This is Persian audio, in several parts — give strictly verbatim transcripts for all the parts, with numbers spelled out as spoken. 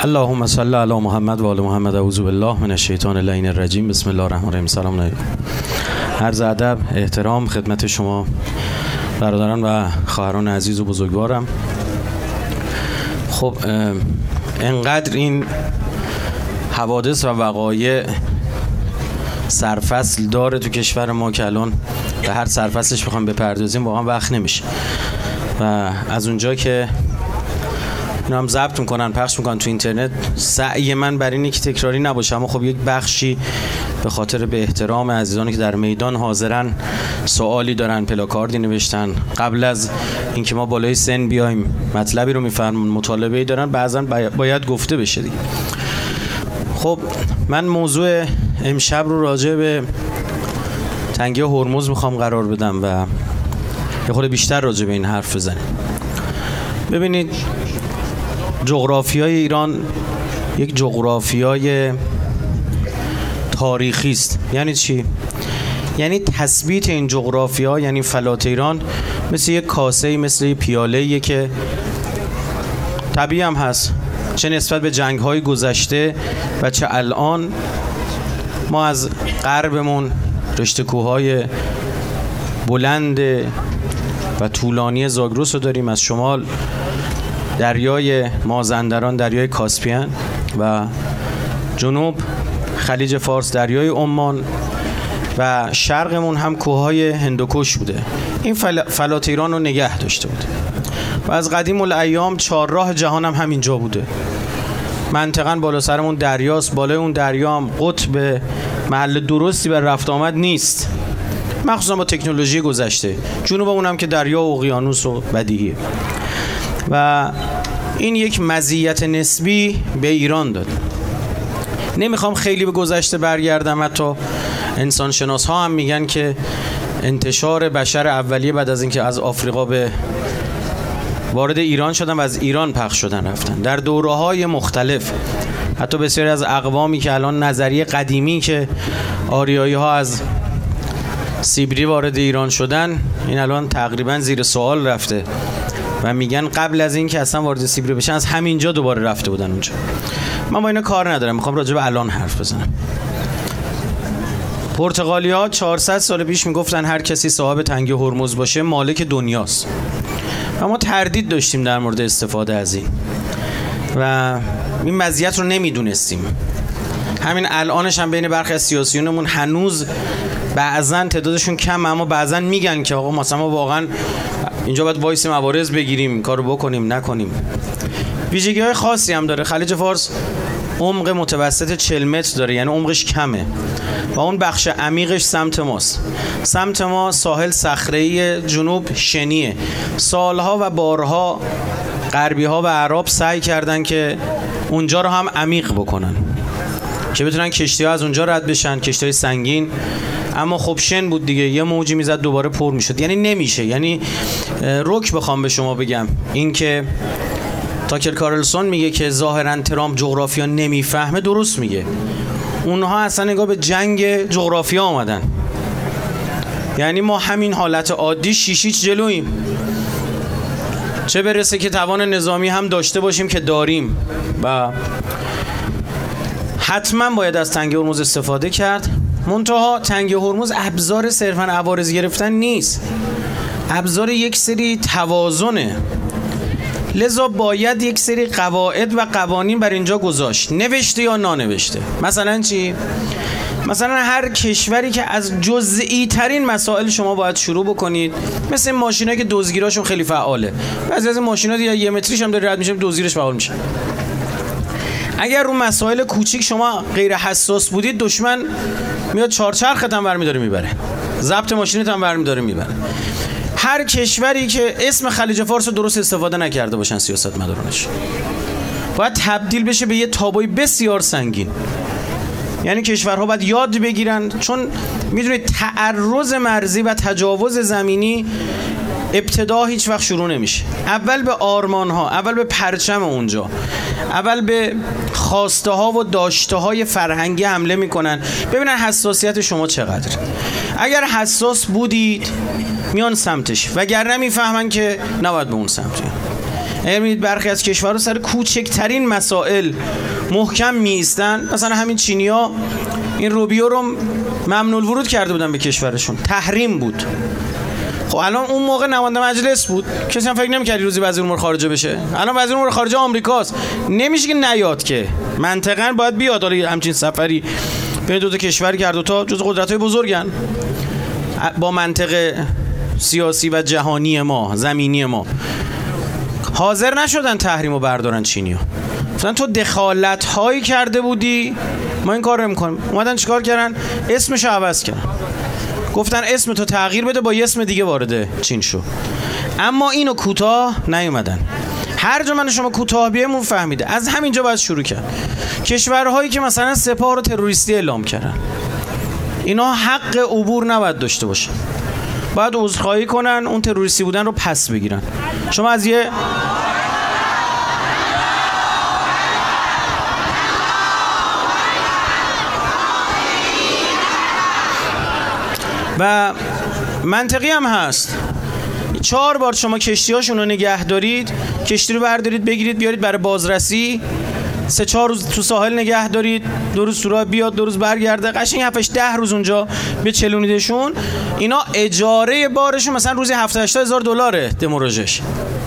اللهم صل علی محمد و آل محمد. اعوذ بالله من الشیطان اللعین الرجیم. بسم الله الرحمن الرحیم. سلام علیکم. عرض ادب، احترام خدمت شما برادران و خواهران عزیز و بزرگوارم. خب انقدر این حوادث و وقایع سرفصل داره تو کشور ما که الان به هر سرفصلش بخوام بپردازیم واقعا وقت نمیشه و از اونجا که اینا هم ضبط میکنن پخش میکنن تو اینترنت، سعی من بر اینه که تکراری نباشه، اما خب یک بخشی به خاطر به احترام عزیزانی که در میدان حاضرن سوالی دارن، پلاکاردی نوشتن، قبل از اینکه ما بالای سن بیایم مطلبی رو میفهمون، مطالبه‌ای دارن، بعضا باید گفته بشه دیگه. خب من موضوع امشب رو راجع به تنگه هرمز میخوام قرار بدم و یه خورده بیشتر راجع به این حرف بزنیم. ببینید، جغرافیای ایران یک جغرافیای تاریخی است. یعنی چی؟ یعنی تثبیت این جغرافیا، یعنی فلات ایران مثل یک کاسه، مثل یک پیاله‌ایه که طبیعی هم هست، چه نسبت به جنگ‌های گذشته و چه الان. ما از غربمون رشته کوه‌های بلند و طولانی زاگرس رو داریم، از شمال دریای مازندران، دریای کاسپین، و جنوب خلیج فارس، دریای عمان، و شرقمون هم کوههای هندوکش بوده. این فل... فلات ایران رو نگه داشته بوده و از قدیم الایام چهارراه جهان هم همینجا بوده. منطقاً بالا سرمون دریاست، بالای اون دریا هم قطب محل درستی بر رفت آمد نیست، مخصوصا با تکنولوژی گذشته. جنوبمون هم که دریا و اقیانوس و بدیهیه و این یک مزیت نسبی به ایران داد. نمیخوام خیلی به گذشته برگردم، حتی انسان شناس ها هم میگن که انتشار بشر اولیه بعد از اینکه از آفریقا به وارد ایران شدن و از ایران پخش شدن رفتن در دوره‌های مختلف. حتی بسیاری از اقوامی که الان نظریه قدیمی که آریایی ها از سیبری وارد ایران شدن، این الان تقریبا زیر سوال رفته و میگن قبل از این که اصلا وارد سیبری بشن از همینجا دوباره رفته بودن اونجا. من با اینا کار ندارم، میخوام راجع به الان حرف بزنم. پرتغالیا چهارصد سال پیش میگفتن هر کسی صاحب تنگه هرمز باشه مالک دنیاست و ما تردید داشتیم در مورد استفاده از این و این مزیت رو نمیدونستیم. همین الانش هم بین برخی از سیاسیونمون هنوز بعضن تعدادشون کم، اما بعضن میگن که آقا مثلا ما واقعا اینجا باید وایس موارز بگیریم، کارو بکنیم نکنیم. ویژگی‌های خاصی هم داره. خلیج فارس عمق متوسط چهل متر داره، یعنی عمقش کمه و اون بخش عمیقش سمت ماست. سمت ما ساحل صخره‌ای جنوب شنیه. سالها و بارها غربی‌ها و عرب سعی کردن که اونجا رو هم عمیق بکنن که بتونن کشتی‌ها از اونجا رد بشن، کشتی‌های سنگین، اما خب شن بود دیگه، یه موجی میزد دوباره پر میشد. یعنی نمیشه. یعنی رک بخوام به شما بگم، این که تاکر کارلسون میگه که ظاهرا ترامپ جغرافیا نمیفهمه، درست میگه. اونها اصلا نگاه به جنگ جغرافیا آمدن. یعنی ما همین حالت عادی شیشیچ جلویم، چه برسه که توان نظامی هم داشته باشیم که داریم و حتما باید از تنگه هرمز استفاده کرد. منتها تنگه هرمز ابزار صرفاً عوارض گرفتن نیست، ابزار یک سری توازنه. لذا باید یک سری قواعد و قوانین بر اینجا گذاشت، نوشته یا نانوشته. مثلا چی؟ مثلا هر کشوری که از جزئی ترین مسائل شما باید شروع بکنید، مثل ماشینایی که دزدگیراشون خیلی فعاله. بعضی از ماشینا دیگه یه متریش هم داره رد میشه، دزدگیرش فعال میشه. اگر رو مسائل کوچیک شما غیر حساس بودید، دشمن میاد چهارچرخت هم برمی‌داره میبره، ضبط ماشینت هم برمی‌داره میبره. هر کشوری که اسم خلیج فارس رو درست استفاده نکرده باشن سیاستمدارانش، باید تبدیل بشه به یه تابوی بسیار سنگین. یعنی کشورها باید یاد بگیرن، چون میدونید تعرض مرزی و تجاوز زمینی ابتدا هیچ وقت شروع نمیشه. اول به آرمان ها، اول به پرچم اونجا، اول به خواسته ها و داشته های فرهنگی حمله میکنن، ببینن حساسیت شما چقدر. اگر حساس بودید میان سمتش، وگرنه میفهمن که نباید به اون سمت. اگر میدید برخی از کشورها سر کوچکترین مسائل محکم می ایستن، مثلا همین چینیا این روبیو رو ممنوع الورود کرده بودن به کشورشون، تحریم بود. خب الان اون موقع نماینده مجلس بود، کسی هم فکر نمی‌کرد روزی وزیر امور خارجه بشه. الان وزیر امور خارجه آمریکاست، نمیشه که نیاد، که منطقاً باید بیاد. حالا همچین سفری بین دو تا کشور کرد، دو تا جزو قدرت‌های بزرگن با منطق سیاسی و جهانی ما، زمینی ما. حاضر نشدن تحریمو بردارن چینی‌ها. مثلا تو دخالت هایی کرده بودی، ما این کار رو نمی‌کنیم. اومدن چیکار کردن؟ اسمشو عوض کردن. گفتن اسم تو تغییر بده، با یه اسم دیگه وارد چین شو. اما اینو کوتاه نیومدن. هر جا من شما کوتاه بیایم فهمیده. از همینجا باید شروع کرد. کشورهایی که مثلا سپاه رو تروریستی اعلام کردن، اینا حق عبور نباید داشته باشن. باید عذرخواهی کنن، اون تروریستی بودن رو پس بگیرن. شما از یه و منطقی هم هست، چهار بار شما کشتی‌هاشون رو نگه دارید، کشتی رو بردارید بگیرید بیارید برای بازرسی، سه چهار روز تو ساحل نگه دارید، دو روز سوراخ بیاد، دو روز برگرده، قشنگ هفتش ده روز اونجا بچلونیدشون. اینا اجاره بارشون مثلا روزی هفتاد هشتاد هزار دلاره دموراژش.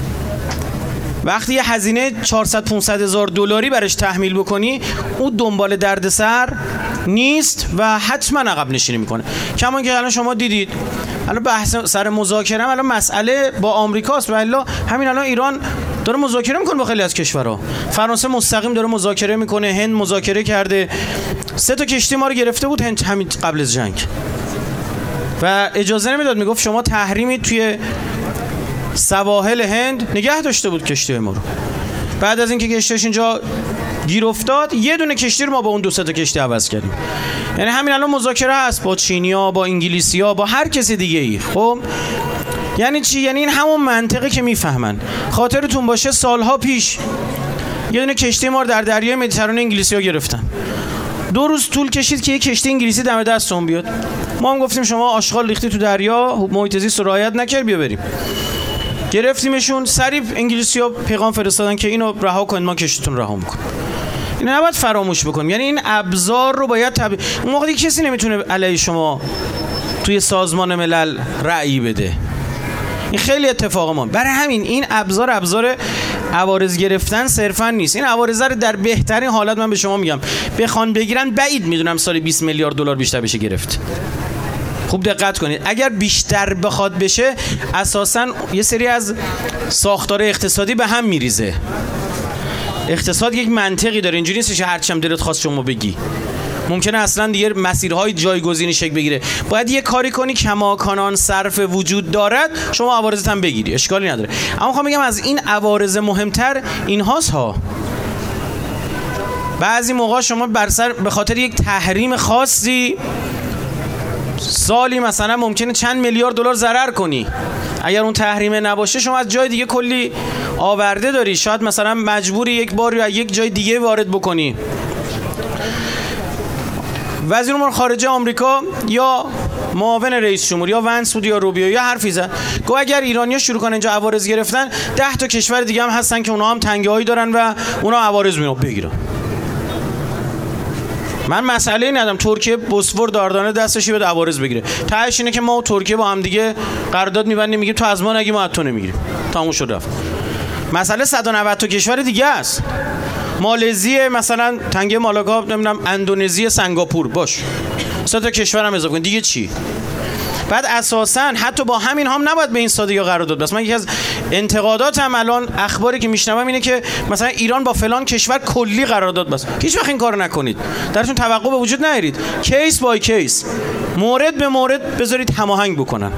وقتی یه هزینه چهارصد پانصد هزار دلاری براش تحمیل بکنی، اون دنبال دردسر نیست و حتما عقب نشینی میکنه. کما که الان شما دیدید الان بحث سر مذاکره هم الان مسئله با آمریکاست، ولی همین الان ایران داره مذاکره میکنه با خیلی از کشورها. فرانسه مستقیم داره مذاکره میکنه، هند مذاکره کرده، سه تا کشتی ما رو گرفته بود هند همین قبل از جنگ و اجازه نمیداد، میگفت شما تحریمی توی سواحل هند نگه داشته بود کشتی ما رو. بعد از اینکه کشتیش اینجا گیر افتاد، یه دونه کشتی رو ما با اون دو سه تا کشتی عوض کردیم. یعنی همین الان مذاکره هست با چینیا، با انگلیسیا، با هر کسی دیگه ای. خب یعنی چی؟ یعنی این همون منطقه که میفهمن. خاطرتون باشه سالها پیش یه دونه کشتی ما رو در دریای مدیترانه انگلیسی‌ها گرفتن. دو روز طول کشید که یه کشتی انگلیسی دم دستمون بیاد. ما هم گفتیم شما آشغال ریختی تو دریا، محیط زیست رو رعایت نکرد، بیا بریم. گرفتیمشون، سریع انگلیسی‌ها پیغام فرستادن که اینو رها کنید، ما کشتیتون رها می‌کنیم. اینو نباید فراموش بکنیم. یعنی این ابزار رو باید تب... اون موقع کسی نمیتونه علیه شما توی سازمان ملل رأی بده. این خیلی اتفاق ما. برای همین این ابزار ابزار عوارض گرفتن صرفا نیست. این عوارض رو در بهترین حالت من به شما میگم بخوان بگیرن، بعید میدونم سال بیست میلیارد دلار بیشتر بشه گرفت. خوب دقت کنید، اگر بیشتر بخواد بشه اساساً یه سری از ساختار اقتصادی به هم میریزه. اقتصاد یک منطقی داره، اینجوری نیست که هر چم دلت خواست شما بگی. ممکنه اصلا دیگه مسیرهای جایگزینی شکل بگیره. باید یه کاری کنی کماکانان صرف وجود دارد، شما عوارضت هم بگیری، اشکالی نداره. اما میخوام بگم از این عوارض مهمتر این هاست ها. بعضی موقع شما بر سر به خاطر یک تحریم خاصی سالی مثلا ممکنه چند میلیارد دلار ضرر کنی. اگر اون تحریمه نباشه شما از جای دیگه کلی آورده داری، شاید مثلا مجبوری یک بار یا یک جای دیگه وارد بکنی. وزیر امور خارجه آمریکا یا معاون رئیس جمهور یا ونس بود یا روبیو یا حرفی زد، گفت اگر ایرانی‌ها شروع کنن اینجا عوارض گرفتن، ده تا کشور دیگه هم هستن که اونها هم تنگه‌هایی دارن و اونها عوارض میون بگیرن. من مسئله ندارم ترکیه بوسفور داردانه دستشی بده عوارض بگیره، تهش اینه که ما و ترکیه با هم دیگه قرارداد می‌بندیم، میگیم تو از ما نگی ما از تو نمیگیریم، تموم شد رفت. مسئله صد و نود تا کشور دیگه است. مالزی مثلا تنگه مالاگا، نمیدونم اندونزی، سنگاپور، باش سه تا کشور هم اضافه کن دیگه چی؟ بعد اساسا حتی با همین هم نباید به این سادگی قرارداد بس. من یکی از انتقاداتم الان اخباری که میشنوم اینه که مثلا ایران با فلان کشور کلی قرارداد بس. هیچ وقت این کارو نکنید، درشون توقع به وجود نیارید. کیس بای کیس، مورد به مورد بذارید هماهنگ بکنن.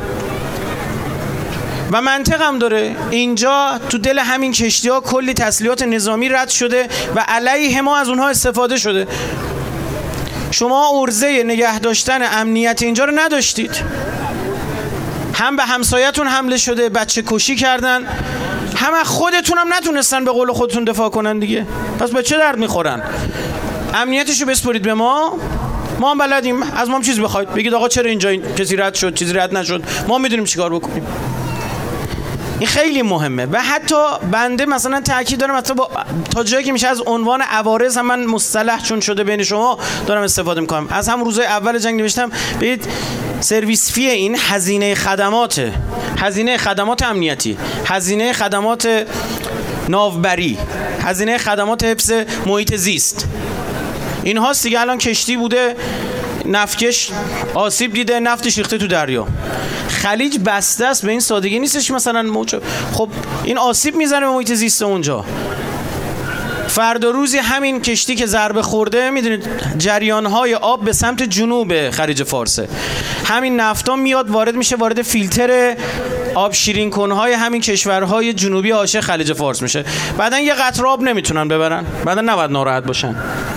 و منطق هم داره، اینجا تو دل همین کشتی‌ها کلی تسلیحات نظامی رد شده و علیه ما از اونها استفاده شده. شما عرضه نگه داشتن امنیت اینجا رو نداشتید، هم به همسایتون حمله شده، بچه کشی کردن، هم خودتون هم نتونستن به قول خودتون دفاع کنن دیگه. پس به چه درد میخورن؟ امنیتشو بسپرید به ما، ما هم بلدیم. از ما هم چیز بخواید، بگید آقا چرا اینجا این کسی رد شد، چیزی رد نشد، ما میدونیم چیکار بکنیم. این خیلی مهمه و حتی بنده مثلا تاکید دارم مثلا با تا جایی که میشه از عنوان عوارض هم من مصطلح چون شده بین شما دارم استفاده میکنم. از هم روزهای اول جنگ نوشتم ببینید سرویس فی این هزینه خدمات، هزینه خدمات امنیتی، هزینه خدمات ناوبری، هزینه خدمات حفظ محیط زیست، این هاست دیگه. الان کشتی بوده نفتکش آسیب دیده، نفتش ریخته تو دریا. خلیج بسته است، به این سادگی نیستش مثلا موج. خب این آسیب میزنه به محیط زیست اونجا. فردا روزی همین کشتی که ضربه خورده، میدونید جریان‌های آب به سمت جنوب خلیج فارسه، همین نفتا میاد وارد میشه، وارد فیلتر آب شیرین کنهای همین کشورهای جنوبی حاشیه خلیج فارس میشه. بعدن یه قطره آب نمیتونن ببرن، بعدن نباید ناراحت باشن.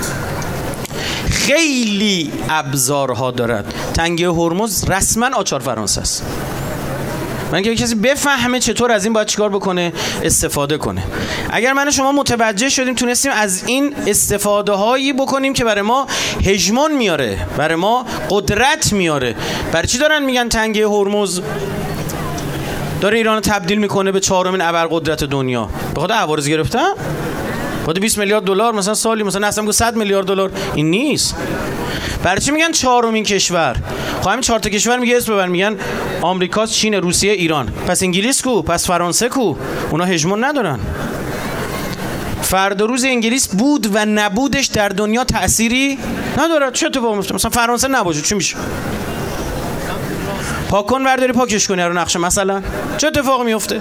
خیلی ابزارها دارد. تنگه هرمز رسما آچار فرانسه است. من که کسی بفهمه چطور از این باید چیکار بکنه، استفاده کنه. اگر من و شما متوجه شدیم تونستیم از این استفاده هایی بکنیم که برای ما هژمون میاره، برای ما قدرت میاره. برای چی دارن میگن تنگه هرمز داره ایران تبدیل میکنه به چهارمین ابرقدرت دنیا؟ به خاطر عوارض گرفتن؟ خود بیست میلیارد دلار مثلا سالی، مثلا اصلا گفت صد میلیارد دلار. این نیست. برای چی میگن چهارمین کشور؟ خب همین چهار تا کشور میگه اسم ببر، میگن آمریکا، چین، روسیه، ایران. پس انگلیس کو؟ پس فرانسه کو؟ اونا هژمون ندارن. فردا روز انگلیس بود و نبودش در دنیا تأثیری نداره. چه اتفاقی میفته؟ مثلا فرانسه نباشه چی میشه؟ پاک کن برداری پاکش کنی رو نقشه مثلا، چه اتفاقی میفته؟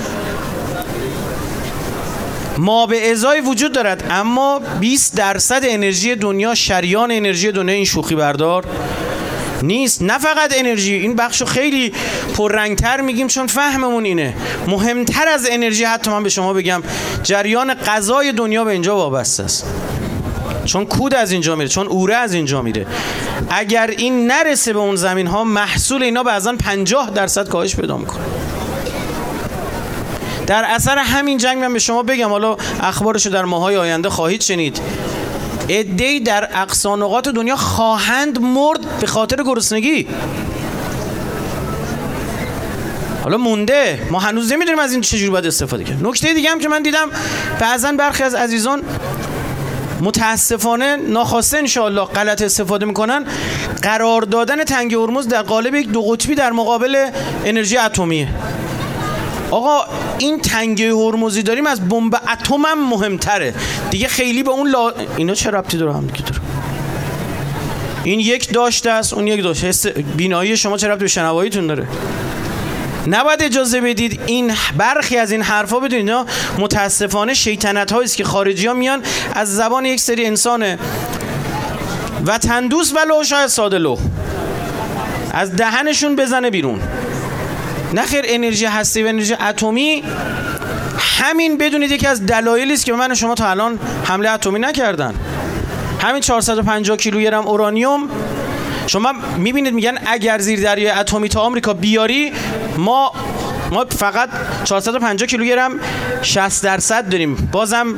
ما به ازای وجود دارد، اما بیست درصد انرژی دنیا، شریان انرژی دنیا این شوخی بردار نیست. نه فقط انرژی، این بخشو خیلی پررنگتر میگیم چون فهممون اینه. مهمتر از انرژی حتی من به شما بگم جریان غذای دنیا به اینجا وابسته است، چون کود از اینجا میره، چون اوره از اینجا میره. اگر این نرسه به اون زمین ها، محصول اینا بعضن پنجاه درصد کاهش پیدا میکنه. در اثر همین جنگ من به شما بگم، حالا اخبارشو در ماهای آینده خواهید شنید، عده‌ای در اقصا نقاط دنیا خواهند مرد به خاطر گرسنگی. حالا مونده، ما هنوز نمیدونیم از این چجوری باید استفاده کنیم. نکته دیگه هم که من دیدم بعضا برخی از عزیزان متاسفانه ناخواسته انشاءالله غلط استفاده میکنن، قرار دادن تنگ هرمز در قالب یک دو قطبی در مقابل انرژی اتمیه. آقا این تنگه هرمزی داریم از بمب اتم هم مهمتره دیگه. خیلی به اون لا... اینا چه ربطی داره هم دیگه داره؟ این یک داشته است، اون یک داشته. حس بینایی شما چه ربطی به شنواییتون داره؟ نباید اجازه بدید این برخی از این حرفا بدونید اینا متاسفانه شیطنت هایی است که خارجی ها میان از زبان یک سری انسان وطن دوست ولو شاید ساده لو از دهنشون بزنه بیرون. نخیر، انرژی هستی و انرژی اتمی همین بدونید یکی از دلایلی است که من و شما تا الان حمله اتمی نکردن. همین چهارصد و پنجاه کیلوگرم اورانیوم شما میبینید میگن اگر زیر دریای اتمی تا آمریکا بیاری، ما ما فقط چهارصد و پنجاه کیلوگرم شصت درصد داریم. بازم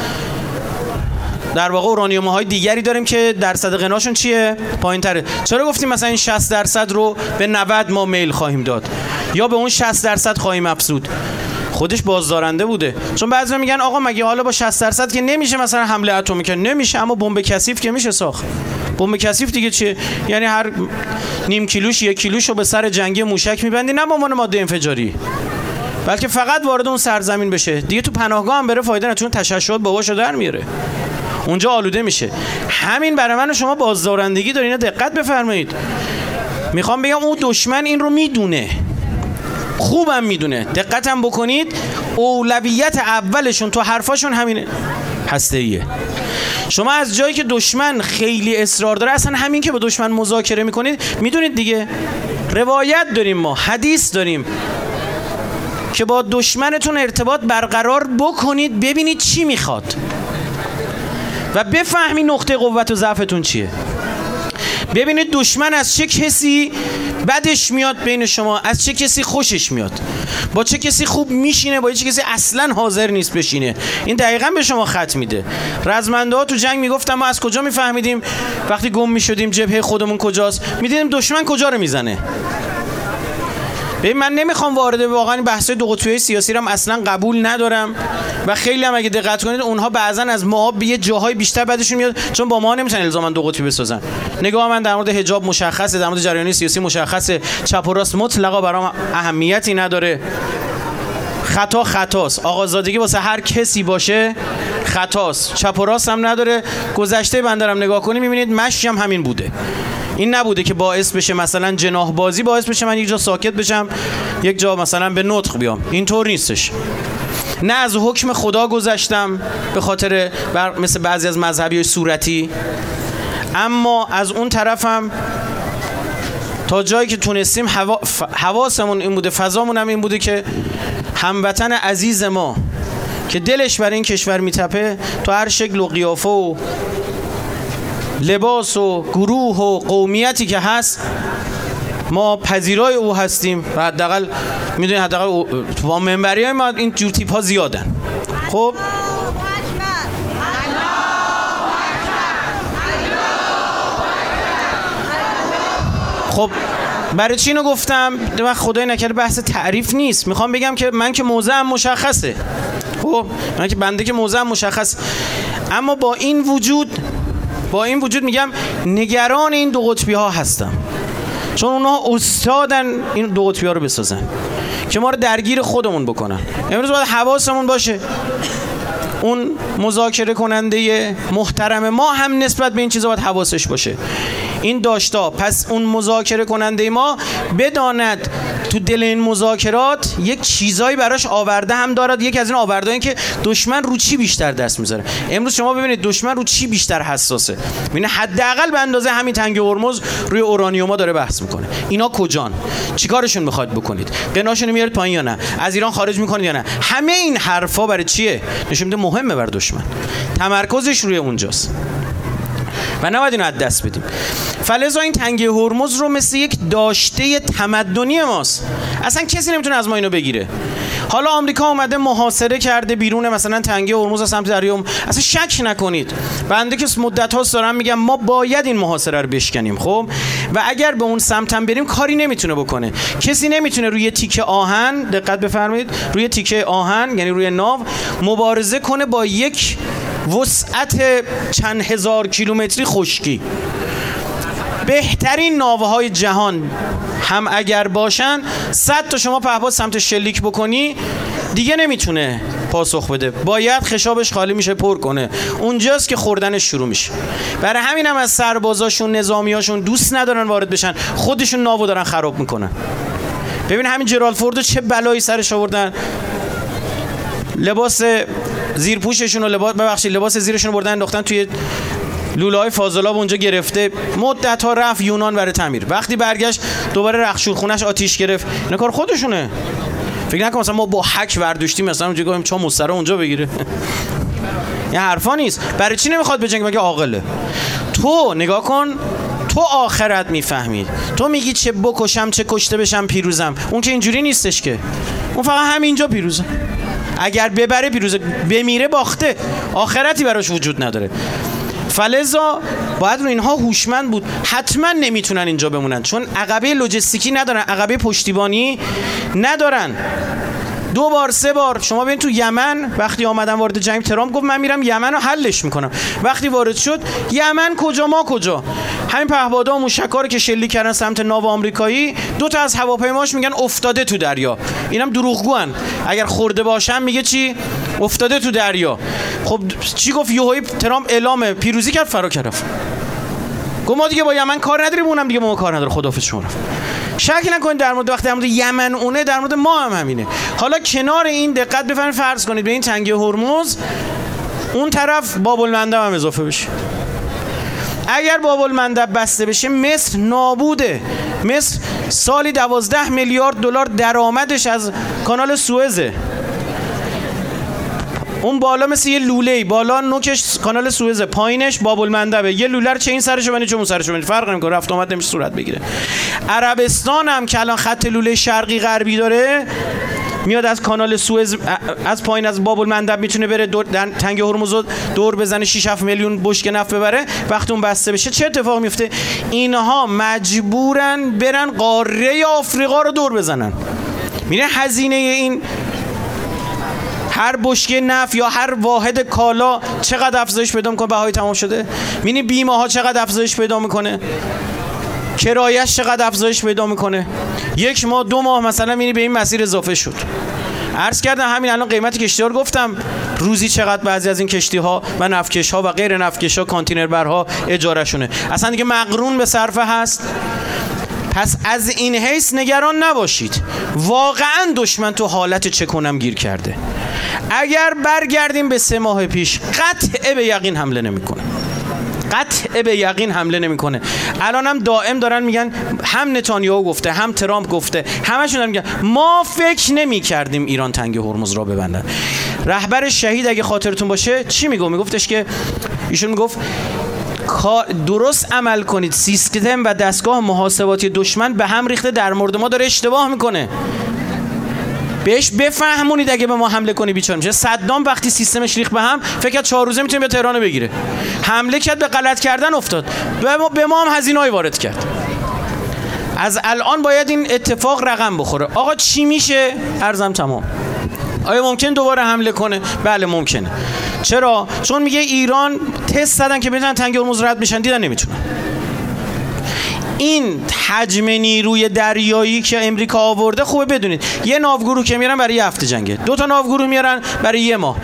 در واقع اورانیوم های دیگری داریم که درصد غناشون چیه؟ پایین تره. چرا گفتیم مثلا این شصت درصد رو به نود ما میل خواهیم داد یا به اون شصت درصد خواهیم افزود؟ خودش بازدارنده بوده. چون بعضیا میگن آقا مگه حالا با شصت درصد که نمیشه مثلا حمله اتمی کنه؟ نمیشه، اما بمب کثیف که میشه ساخت. بمب کثیف دیگه چیه؟ یعنی هر نیم کیلوش یک کیلوش رو به سر جنگی موشک میبندی، نه به عنوان ماده انفجاری، بلکه فقط وارد اون سرزمین بشه. دیگه تو پناهگاه هم بره فایده نداره، چون تشعشعات باباشو در میاره، اونجا آلوده میشه. همین برای من و شما بازدارندگی داره. اینا دقت بفرمایید. میخوام بگم اون دشمن این رو میدونه، خوبم میدونه. دقتم بکنید، اولویت اولشون تو حرفاشون همینه، هسته‌ایه. شما از جایی که دشمن خیلی اصرار داره، اصلا همین که با دشمن مذاکره میکنید، میدونید دیگه روایت داریم، ما حدیث داریم که با دشمنتون ارتباط برقرار بکنید، ببینید چی میخواد و بفهمی نقطه قوت و ضعفتون چیه. ببینید دشمن از چه کسی بدش میاد بین شما، از چه کسی خوشش میاد، با چه کسی خوب میشینه، با چه کسی اصلا حاضر نیست بشینه. این دقیقاً به شما خط میده. رزمنده ها تو جنگ میگفتن ما از کجا میفهمیدیم وقتی گم میشدیم جبهه خودمون کجاست؟ میدیدیم دشمن کجا رو میزنه. ببین من نمیخوام وارد واقعا بحث دو قطبی سیاسی رو اصلا قبول ندارم و خیلی هم اگه دقت کنید اونها بعضا از ما به یه جاهای بیشتر بعدشون میاد، چون با ما نمیتونن الزاما دو قطبی بسازن. نگاه من در مورد حجاب مشخصه، در مورد جریان سیاسی مشخصه، چپ و راست مطلقا برام اهمیتی نداره. خطا خطاست، آقازادگی واسه هر کسی باشه خطاست، چپ و راست هم نداره. گذشته بندرم نگاه کنیم میبینید مشی هم همین بوده. این نبوده که باعث بشه مثلا جناح بازی باعث بشه من یک جا ساکت بشم، یک جا مثلا به نطق بیام. اینطور نیستش. نه از حکم خدا گذشتم به خاطر بر مثل بعضی از مذهبی صورتی، اما از اون طرفم تا جایی که تونستیم حوا... ف... حواسمون این بوده، فضامون هم این بوده که هموطن عزیز ما که دلش برای این کشور میتپه تو هر شکل و قیافه و لباس و گروه و قومیتی که هست ما پذیرای او هستیم و حداقل میدونید حداقل با منبریای ما این جور تیپ ها زیادن. خب خب برای چی اینو گفتم؟ من خدای نکرده بحث تعریف نیست، میخوام بگم که من که موضعم مشخصه. خب من که بنده که موضعم مشخص، اما با این وجود با این وجود میگم نگران این دو قطبی ها هستم، چون اونها استادن این دو قطبی ها رو بسازن که ما رو درگیر خودمون بکنن. امروز باید حواسمون باشه اون مذاکره کننده محترم ما هم نسبت به این چیزا باید حواسش باشه. این داشتا پس اون مذاکره کننده ما بداند تو دل این مذاکرات یک چیزایی براش آورده هم دارد. یک از این آورده این که دشمن رو چی بیشتر دست میذاره. امروز شما ببینید دشمن رو چی بیشتر حساسه. ببینید حداقل به اندازه همین تنگ هرمز روی اورانیوما داره بحث میکنه. اینا کجان؟ چیکارشون میخواید بکنید؟ قناشون میارید پایین یا نه؟ از ایران خارج میکنید یا نه؟ همه این حرفا برای چیه؟ نشون میده مهمه بر دشمن. تمرکزش روی اونجاست. و نباید اینو از دست بدیم. فلذا این تنگه هرمز رو مثل یک داشته تمدنی ماست، اصلا کسی نمیتونه از ما اینو بگیره. حالا آمریکا اومده محاصره کرده بیرون مثلا تنگه هرمز از سمت دریام، اصلا شک نکنید بنده که مدت هاست دارم میگم ما باید این محاصره رو بشکنیم. خب و اگر به اون سمت هم بریم کاری نمیتونه بکنه. کسی نمیتونه روی تیکه آهن، دقت بفرمایید، روی تیکه آهن یعنی روی ناو مبارزه کنه با یک وسعت چند هزار کیلومتری خشکی. بهترین ناوهای جهان هم اگر باشن صد تا شما پهپاد سمت شلیک بکنی دیگه نمیتونه پاسخ بده، باید خشابش خالی میشه پر کنه، اونجاست که خوردنش شروع میشه. برای همین هم از سربازاشون نظامیاشون دوست ندارن وارد بشن، خودشون ناوو دارن خراب میکنن. ببین همین جرالفوردو چه بلایی سرش آوردن، لباس زیرپوششون و لباس ببخشید لباس زیرشون رو بردن انداختن توی لوله‌های فاضلاب اونجا گرفته، مدت ها رفت یونان برای تعمیر، وقتی برگشت دوباره رخشورخونش آتیش گرفت. اینا کار خودشونه. فکر نکن مثلا ما با حک ورداشتیم مثلا اونجا گفتیم چا مستره اونجا بگیره. این حرفا نیست. برای چی نمیخواد بجنگه؟ مگه عاقله؟ تو نگاه کن، تو آخرت میفهمید. تو میگی چه بکشم چه کشته بشم پیروزم. اون که اینجوری نیستش که. اون فقط همینجا پیروزه. اگر ببره پیروزه، بمیره باخته، آخرتی براش وجود نداره. فلذا باید رو اینها هوشمند بود. حتما نمیتونن اینجا بمونن چون عقبه لوجستیکی ندارن، عقبه پشتیبانی ندارن. دو بار سه بار شما ببین تو یمن وقتی آمدن وارد جنگ، ترامپ گفت من میرم یمن رو حلش میکنم. وقتی وارد شد یمن کجا ما کجا، همین پهپادها و موشک‌ها که شلیک کردن سمت ناو آمریکایی، دو تا از هواپیماش میگن افتاده تو دریا. اینم دروغگوان، اگر خورده باشن میگه چی؟ افتاده تو دریا. خب چی گفت یهویی ترامپ اعلام پیروزی کرد، فرار کرد. گفت ما دیگه با یمن کار نداریم، اونم دیگه ما کار نداره، خداحافظ شما. شک نکنید در مورد وقتی در مورد یمن اونه، در مورد ما هم همینه. حالا کنار این دقت بفرمایید، فرض کنید به این تنگه هرمز اون طرف باب المندب هم اضافه بشه. اگر باب المندب بسته بشه مصر نابوده. مصر سالی دوازده میلیارد دلار درآمدش از کانال سوئزه. اون بالا مثل یه لوله، بالا نوکش کانال سوئز، پایینش باب المندبه. یه لوله رو چه این سرشو بندی چه اون سرشو بندی فرق نمیکنه، رفت آمد نمیشه صورت بگیره. عربستان هم که الان خط لوله شرقی غربی داره، میاد از کانال سوئز از پایین از باب المندب میتونه بره دور تنگ هرمز رو دور بزنه، شش هفت میلیون بشکه نفت ببره. وقتی اون بسته بشه چه اتفاقی میفته؟ اینها مجبورن برن قاره آفریقا رو دور بزنن. میره هزینه این هر بشکه نفت یا هر واحد کالا چقدر افزایش پیدا میکنه؟ بهای تمام شده. میبینی بیمه ها چقدر افزایش پیدا میکنه، کرایه‌اش چقدر افزایش پیدا میکنه. یک ماه دو ماه مثلا میبینی به این مسیر اضافه شد. عرض کردم همین الان قیمت کشتی ها رو گفتم روزی چقدر بعضی از این کشتی ها و نفتکش ها و غیر نفتکش ها کانتینر برها اجاره شونه، اصلا دیگه مقرون به صرفه هست. پس از این حیث نگران نباشید، واقعا دشمن تو حالت چه کنم گیر کرده. اگر برگردیم به سه ماه پیش قطعه به یقین حمله نمیکنه، قطعه به یقین حمله نمیکنه. الان هم دائم دارن میگن، هم نتانیاهو گفته هم ترامپ گفته، همشون دارن میگن ما فکر نمیکردیم ایران تنگ هرمز را ببندن. رهبر شهید اگه خاطرتون باشه چی میگفت؟ میگفتش که ایشون میگفت درست عمل کنید، سیستم و دستگاه محاسباتی دشمن به هم ریخته، در مورد ما داره اشتباه میکنه، بهش بفهمونید اگه به ما حمله کنی بیچاره میشه. صدام وقتی سیستمش ریخت به هم فکر کرد چهار روزه میتونه به تهران بگیره، حمله کرد به غلط کردن افتاد، به ما هم هزینه‌ای وارد کرد. از الان باید این اتفاق رقم بخوره. آقا چی میشه؟ عرضم تمام. آیا ممکن دوباره حمله کنه؟ بله ممکنه. چرا؟ چون میگه ایران تست زدن که بتونن تنگ هرمز رد بشن، دیدن نمیتونن. این حجم نیروی دریایی که امریکا آورده خوبه بدونید، یه ناوگروه که میرن برای یه هفته جنگه، دو تا ناوگروه میارن برای یه ماه.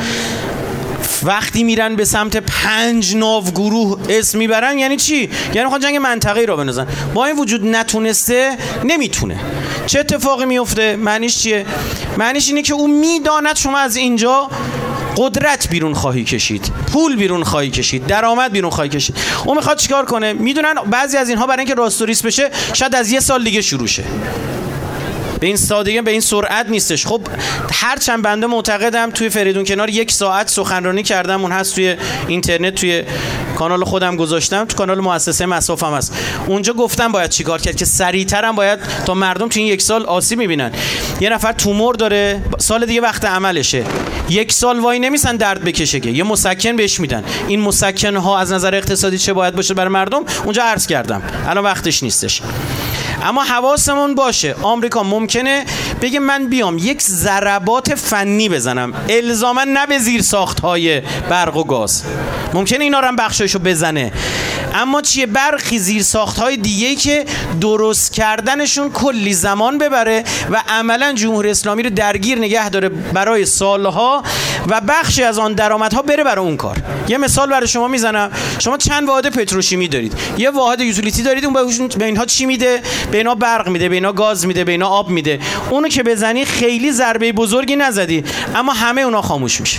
وقتی میرن به سمت پنج ناوگروه اسم میبرن یعنی چی؟ یعنی میخوان جنگ منطقه‌ای را بندازن. با این وجود نتونسته، نمیتونه. چه اتفاقی میفته؟ معنیش چیه؟ معنیش اینه که اون میداند شما از اینجا قدرت بیرون خواهی کشید، پول بیرون خواهی کشید، درآمد بیرون خواهی کشید. اون میخواد چیکار کنه؟ میدونن بعضی از اینها برای اینکه راستوریس بشه شاید از یه سال دیگه شروع شه. به این سادگی، به این سرعت نیستش. خب هر چند بنده معتقدم توی فریدون کنار یک ساعت سخنرانی کردم، اون هست توی اینترنت، توی کانال خودم گذاشتم، تو کانال مؤسسه مصاف هم هست. اونجا گفتم باید چیکار کرد که سریعتر هم باید تا مردم توی این یک سال آسیب میبینن. یه نفر تومور داره، سال دیگه وقت عملشه، یک سال وای نمیسن درد بکشه که یه مسکن بهش میدن. این مسکن ها از نظر اقتصادی چه باید باشه برای مردم؟ اونجا عرض کردم، الان وقتش نیستش. اما حواسمون باشه، آمریکا ممکنه بگه من بیام یک ضربات فنی بزنم، الزاما نه به زیر ساخت‌های برق و گاز، ممکنه اینا رو هم بخشایشو بزنه، اما چیه؟ برخی زیر ساخت‌های دیگه‌ای که درست کردنشون کلی زمان ببره و عملاً جمهوری اسلامی رو درگیر نگه داره برای سالها و بخشی از آن درآمدها بره برای اون کار. یه مثال برای شما میزنم. شما چند واحد پتروشیمی دارید، یه واحد یوتیلیتی دارید، اون به اینها چی میده؟ به اینا برق میده، به اینا گاز میده، به اینا آب میده. اونو که بزنی خیلی ضربه بزرگی نزدی، اما همه اونا خاموش میشه.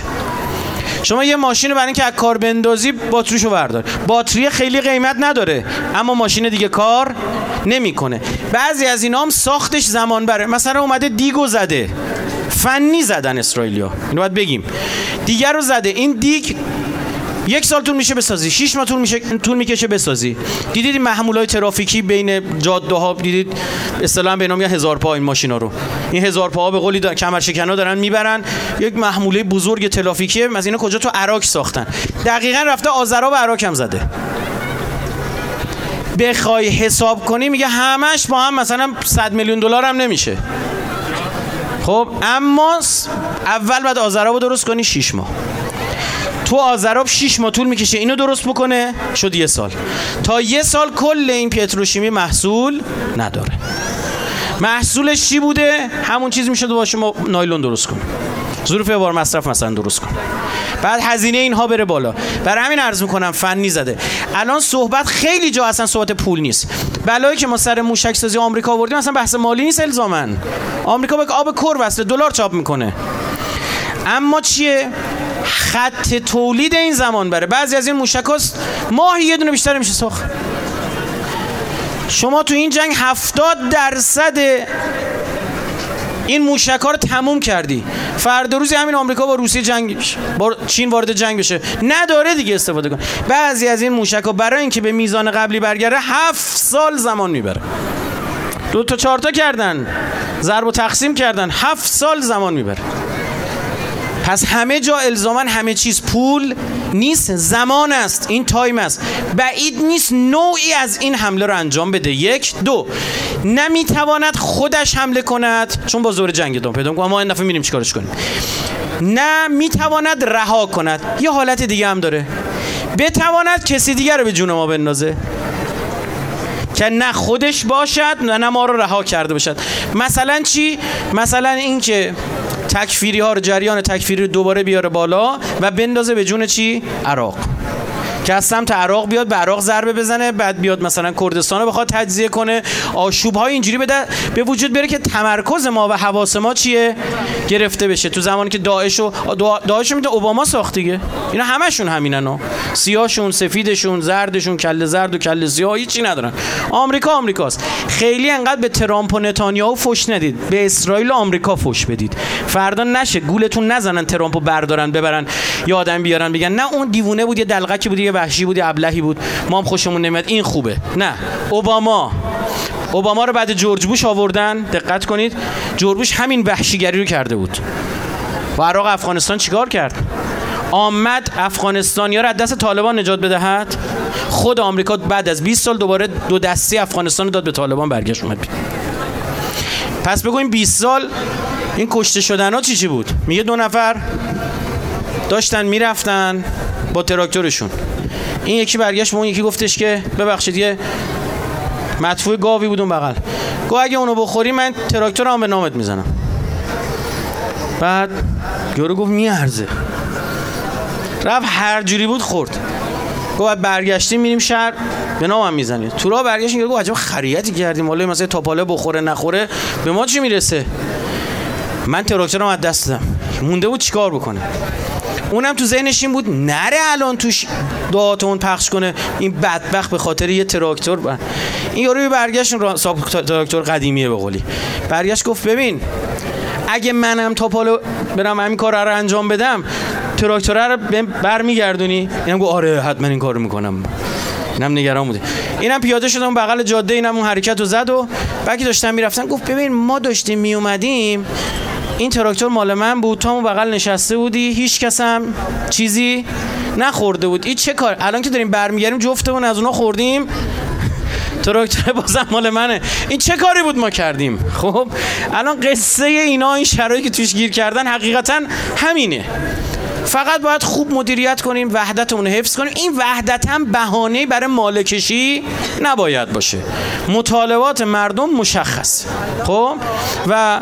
شما یه ماشین برای اینکه از کار بندازی باتریشو بردار، باتری خیلی قیمت نداره اما ماشین دیگه کار نمیکنه. بعضی از اینا هم ساختش زمان بره. مثلا اومده دیگو زده، فنی زدن اسرائیلیا، اینو باید بگیم، دیگر رو زده، این دیگ یک سال طول میشه بسازی، شش ماه طول میشه طول میکشه بسازی. دیدید محمولای ترافیکی بین جاده ها، دیدید اصطلاحاً به نام میگن هزار پا این ماشینا رو، این هزار پاها به قولی کمرشکنا دارن میبرن. یک محموله بزرگ ترافیکی از اینا کجا؟ تو عراق ساختن. دقیقاً رفته آذرا و عراق هم زده. بخوای حساب کنی میگه همش با هم مثلا صد میلیون دلار هم نمیشه. خب اما اول بعد آذرا درست کنی شش ماه. تو آذراب شش ماه طول میکشه اینو درست بکنه، شد یه سال. تا یه سال کل این پتروشیمی محصول نداره. محصولش چی بوده؟ همون چیز میشد باشه ما نایلون درست کنیم، ظروف بار مصرف مثلا درست کنیم، بعد هزینه اینها بره بالا. برای همین عرض میکنم فنی زده. الان صحبت خیلی جا اصلا صحبت پول نیست. بلایی که ما سر موشک سازی آمریکا آوردیم اصلا بحث مالی نیست الزاماً. آمریکا به آب کور وصله، دلار چاپ میکنه. اما چیه؟ خط تولید این زمان بره. بعضی از این موشکاست ماهی یه دونه بیشتر میشه ساخت. شما تو این جنگ هفتاد درصد این موشک‌ها رو تموم کردی، فردا روزی همین آمریکا با روسیه جنگ، با چین وارد جنگ بشه، نداره دیگه استفاده کن. بعضی از این موشک‌ها برای اینکه به میزان قبلی برگرده هفت سال زمان میبره. دو تا چهار تا کردن، ضرب و تقسیم کردن، هفت سال زمان میبره. پس همه جا الزاما همه چیز پول نیست، زمان است، این تایم است. بعید نیست نوعی از این حمله رو انجام بده. یک. دو، نمیتواند خودش حمله کند چون با زور جنگ ادامه پیدا می‌کنه، ما این دفعه میریم چیکارش کنیم. نه میتواند رها کند، یه حالت دیگه هم داره، بتواند کسی دیگر رو به جون ما بندازه که نه خودش باشد نه ما رو رها کرده باشد. مثلا چی؟ مثلا این که تکفیری ها رو، جریان تکفیری رو دوباره بیاره بالا و بندازه به جون چی؟ عراق، که از سمت عراق بیاد به عراق ضربه بزنه، بعد بیاد مثلا کردستان رو بخواد تجزیه کنه، آشوب های اینجوری بده به وجود بیاره که تمرکز ما و حواس ما چیه؟ گرفته بشه. تو زمانی که داعش و داعش رو میده اوباما ساخت دیگه، اینا همشون همینن ها، سیاهشون، سفیدشون، زردشون، کله زرد و کله سیاه هیچی ندارن. آمریکا آمریکاست. خیلی انقدر به ترامپ و نتانیاهو فوش ندید، به اسرائیل و آمریکا فوش بدید. فردا نشه گولتون نزنن، ترامپو بردارن ببرن یا آدم بیارن بگن نه اون دیوونه بود، یه دلغکی بود، یه وحشی بود، یه ابلهی بود، ما هم خوشمون نمیاد، این خوبه. نه، اوباما اوباما رو بعد جورج بوش آوردن، دقت کنید، جورج بوش همین وحشیگری رو کرده بود. و عراق افغانستان چیکار کرد؟ آمد افغانستانی‌ها رو از دست طالبان نجات بدهد. خود آمریکا بعد از بیست سال دوباره دو دستی افغانستان رو داد به طالبان، برگشت اومد. پس بگویم بیست سال این کشته شدن ها چی چی بود؟ میگه دو نفر داشتن میرفتن با تراکتورشون، این یکی برگشت به اون یکی گفتش که ببخشید یه مدفوع گاوی بود اون بغل، گفت اگه اونو بخوری من تراکتورم به نامت میزنم. بعد یارو گفت میارزه، رفت هر جوری بود خورد. گفت برگشتیم میریم شهر به نامم میزنید. تو راه برگشتیم گفت عجب خریتی کردیم، والله مثلا تاپاله بخوره نخوره به ما چی میرسه. من تراکتورم از دست دادم، مونده بود چیکار بکنه. اونم تو ذهنش این بود نره الان توش دعاتون پخش کنه این بدبخت به خاطر یه تراکتور. با این یارو برگشت تراکتور قدیمیه به قولی، برگشت گفت ببین اگه منم تاپالو برم همین کار رو انجام بدم تراکتور رو برمیگردونی؟ اینم گفت آره حتما این کارو میکنم. اینم نگران بوده. اینم پیاده شد اون بغل جاده، اینم اون حرکت رو زد و بعد داشتن میرفتن گفت ببین ما داشتیم میومدیم این تراکتور مال من بود، تو اون بغل نشسته بودی، هیچ کس هم چیزی نخورده بود. این چه کار؟ الان که داریم برمیگردیم جفتمون از اونها خوردیم، تراکتور بازم مال منه. این چه کاری بود ما کردیم؟ خب الان قصه اینا، این شرایطی که توش گیر کردن حقیقتا همینه. فقط باید خوب مدیریت کنیم، وحدتمون رو حفظ کنیم. این وحدت هم بهانه‌ای برای مالکشی نباید باشه. مطالبات مردم مشخص. خب و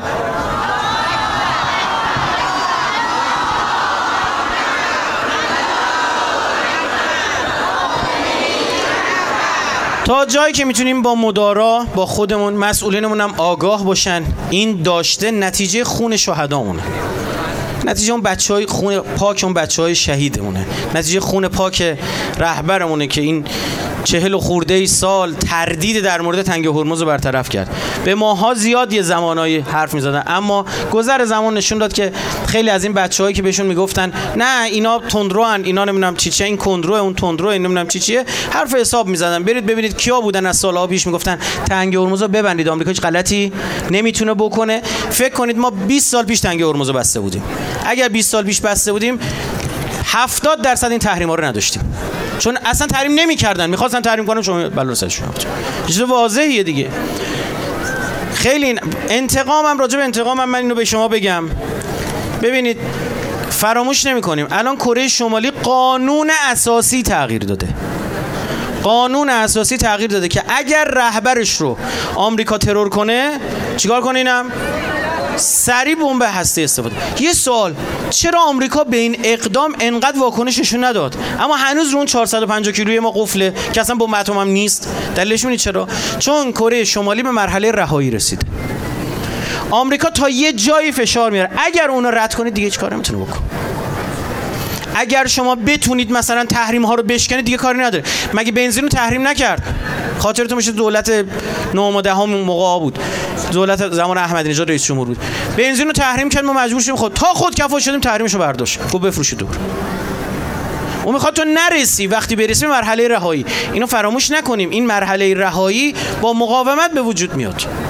تا جایی که میتونیم با مدارا با خودمون، مسئولینمون هم آگاه باشن، این داشته نتیجه خون شهدامونه، نتیجه اون بچهای خون پاک اون بچهای شهیدمونه، نتیجه خون پاک رهبرمونه که این چهل و خورده ای سال تردید در مورد تنگ هرمز رو برطرف کرد. به ماها زیاد یه زمانایی حرف می‌زدن، اما گذر زمان نشون داد که خیلی از این بچه‌هایی که بهشون میگفتن نه اینا تندروان، اینا نمیدونم چی چی، این کندرو اون تندرو این نمیدونم چی چیه، حرف حساب می‌زدن. برید ببینید کیا بودن از سال‌ها پیش میگفتن تنگ هرمز رو ببندید، آمریکا هیچ غلطی نمیتونه بکنه. فکر کنید ما بیست سال پیش تنگ هرمز رو بسته بودیم. اگر بیست سال پیش بسته بودیم هفتاد درصد این تحریما رو نداشتیم، چون اصلا تحریم نمی‌کردن، می‌خواستن تحریم کنن شما بلا سرشون. چیز واضحیه دیگه. خیلی انتقامم، راجع به انتقامم من اینو به شما بگم. ببینید فراموش نمی‌کنیم الان کره شمالی قانون اساسی تغییر داده. قانون اساسی تغییر داده که اگر رهبرش رو آمریکا ترور کنه چیکار کنه؟ اینم سریع بمب هسته استفاده. یه سوال، چرا آمریکا به این اقدام انقدر واکنش نشون نداد اما هنوز رو اون چهارصد و پنجاه کیلویی ما قفله که اصلا بمب اتم هم نیست؟ دلیلش می‌دونید چرا؟ چون کره شمالی به مرحله رهایی رسید. آمریکا تا یه جایی فشار میاره، اگر اون رو رد کنید دیگه هیچ کاری نمیتونه بکنه. اگر شما بتونید مثلا تحریم ها رو بشکنید دیگه کاری نداره. مگه بنزین رو تحریم نکرد؟ خاطرتون میشه دولت نهم و دهم موقع بود، دولت زمان احمدی نژاد رئیس جمهور بود، بنزین رو تحریم کرد، ما مجبور شدیم خود تا خود کفا شدیم تحریمش رو برداشت، گفت بفروشید دور. اون میخواد تو نرسی، وقتی برسی به مرحله رهایی. اینو فراموش نکنیم، این مرحله رهایی با مقاومت به وجود میاد.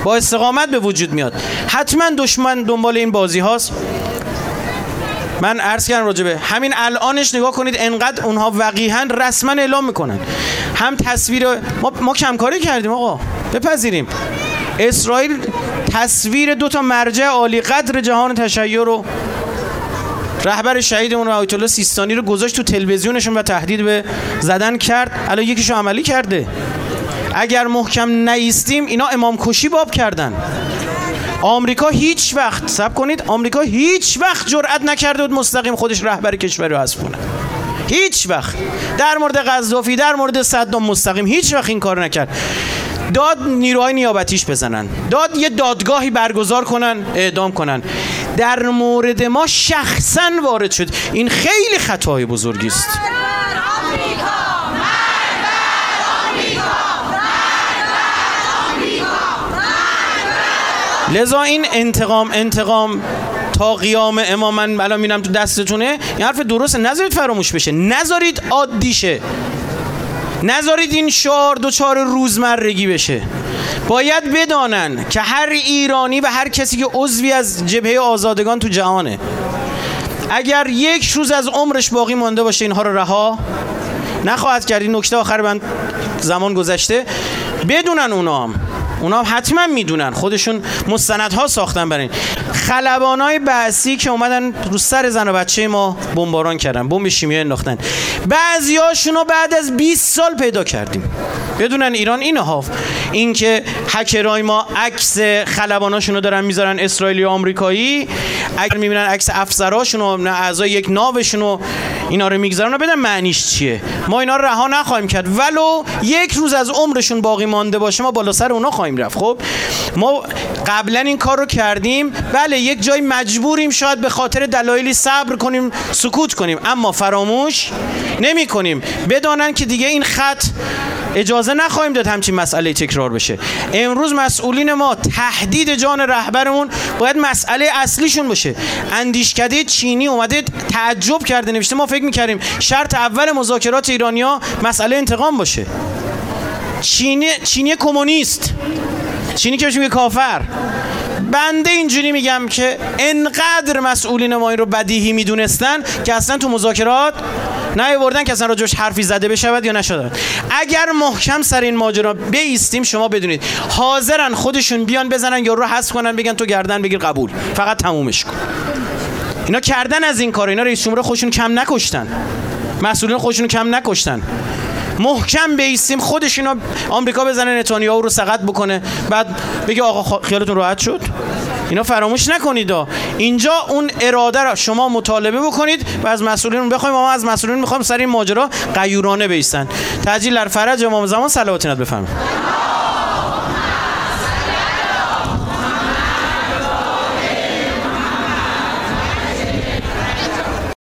با استقامت به وجود میاد. حتما دشمن دنبال این بازی هاست. من عرض کردم راجبه همین الانش نگاه کنید، انقدر اونها وقیحاً رسما اعلام میکنن. هم تصویر ما, ما کمکاری کردیم آقا، بپذیریم. اسرائیل تصویر دو تا مرجع عالی قدر جهان تشیع رو، رهبر شهیدمون آیت الله سیستانی رو گذاشت تو تلویزیونشون و تهدید به زدن کرد. الان یکیشو عملی کرده. اگر محکم نایستیم اینا امام کشی باب کردن. آمریکا هیچ وقت صبر کنید آمریکا هیچ وقت جرئت نکرده بود مستقیم خودش رهبر کشور رو حذف کنه. هیچ وقت. در مورد قذافی، در مورد صدام مستقیم هیچ وقت این کار نکرد. داد نیروهای نیابتیش بزنن، داد یه دادگاهی برگزار کنن، اعدام کنن. در مورد ما شخصا وارد شد. این خیلی خطای بزرگی است. لذا این انتقام انتقام تا قیام امام، من الان میبینم تو دستتونه، این حرف درسته. نذارید فراموش بشه، نذارید عادی شه، نذارید این شعار دوچار روزمرگی بشه. باید بدانن که هر ایرانی و هر کسی که عضوی از جبهه آزادگان تو جهانه، اگر یک روز از عمرش باقی مانده باشه اینها رو رها نخواهد کرد. این نکته آخر من زمان گذشته بدونن. اونا هم اونا هم حتما میدونن، خودشون مستندها ساختن برای این. خلبانای بعثی که اومدن رو سر زن و بچه ما بمباران کردن، بمب شیمیایی انداختن، بعضیاشونو بعد از بیست سال پیدا کردیم. بدونن ایران اینها، این که هکرای ما عکس خلباناشونو دارن میذارن اسرائیلی و آمریکایی، اگر میبینن عکس افسراشونو، اعضای یک ناوشونو اینا رو میگذارن، بدن معنیش چیه. ما اینا رو رها نخواهیم کرد، ولو یک روز از عمرشون باقی مانده باشه ما بالا سر اونا خواهیم رفت. خب ما قبلا این کار رو کردیم، بله یک جای مجبوریم شاید به خاطر دلایلی صبر کنیم، سکوت کنیم، اما فراموش نمی کنیم. بدانن که دیگه این خط اجازه نخواهیم داد همچین مسئله تکرار بشه. امروز مسئولین ما تهدید جان رهبرمون باید مسئله اصلیشون باشه. اندیشکده چینی اومده تعجب کرده نوشته ما فکر می‌کردیم شرط اول مذاکرات ایرانیا مسئله انتقام باشه. چینی چینی کمونیست، چینی که بهش میگه کافر. بنده اینجوری میگم که انقدر مسئولین ما این رو بدیهی میدونستن که اصلا تو مذاکرات نیاوردن که اصلا راجبش حرفی زده بشود یا نشده. اگر محکم سر این ماجرا بایستیم، شما بدونید حاضرن خودشون بیان بزنن یا رو حذف کنن، بگن تو گردن بگیر قبول، فقط تمومش کن. اینا کردن از این کار. اینا رئیس جمهور خودشون کم نکشتن، مسئولین خودشون کم نکشتن. محکم بیستیم، خودشون آمریکا بزنه نتانیاهو رو سقط بکنه، بعد بگه آقا خیالتون راحت شد. اینا فراموش نکنید اینجا اون اراده را شما مطالبه بکنید و از مسئولین بخوایم. ما از مسئولین میخوایم سر این ماجرا غیورانه بیستن. تعجیل در فرج امام زمان صلوات بفرمایید.